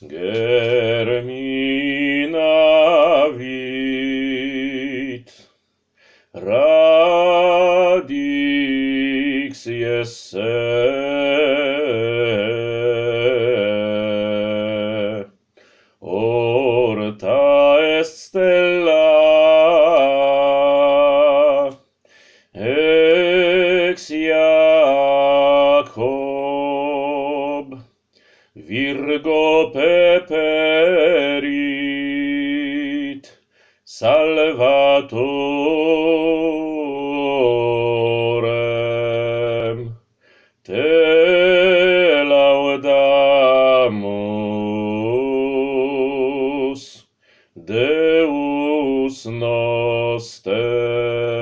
Germinavit radix esse horta est stella ex Jacob Virgo peperit Salvatorem te laudamus Deus noster